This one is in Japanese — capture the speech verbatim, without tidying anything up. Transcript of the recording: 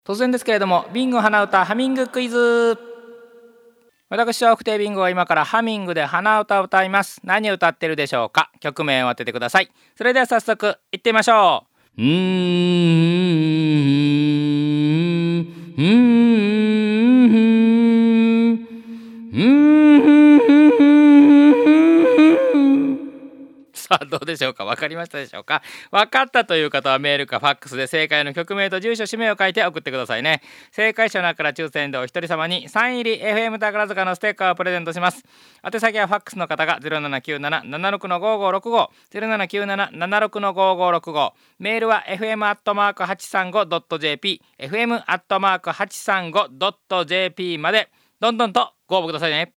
突然ですけれども、ビンゴ鼻歌ハミングクイズ。私は不定ビンゴは今からハミングで鼻歌を歌います。何を歌ってるでしょうか。曲名を当ててください。それでは早速いってみましょう。うーんうーんうーん。さあどうでしょうか。分かりましたでしょうか。分かったという方はメールかファックスで正解の曲名と住所氏名を書いて送ってくださいね。正解者の中から抽選でお一人様にサイン入り エフエム 宝塚のステッカーをプレゼントします。宛先はファックスの方が ゼロななきゅうなな ななろく ごごろくご ゼロななきゅうなな ななろく ごごろくご、メールは エフエム アットマーク はちさんご ドット ジェーピー エフエム アットマーク はちさんご ドット ジェーピー までどんどんとご応募くださいね。